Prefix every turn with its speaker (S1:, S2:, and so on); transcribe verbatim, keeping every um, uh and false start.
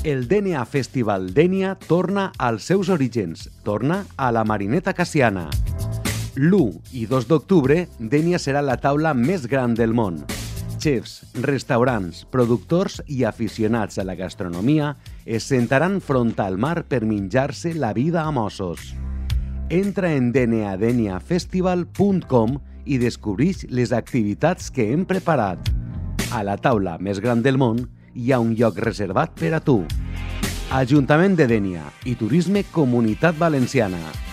S1: El D N A Festival Dénia torna als seus orígens, torna a la Marineta Cassiana. l'u i dos d'octubre, Dénia serà la taula més gran del món. Xefs, restaurants, productors i aficionats a la gastronomia es sentaran front al mar per menjar-se la vida a mossos. Entra en d n a denia festival punt com i descobreix les activitats que hem preparat. A la taula més gran del món hi ha un lloc reservat per a tu. Ajuntament de Dénia i Turisme Comunitat Valenciana.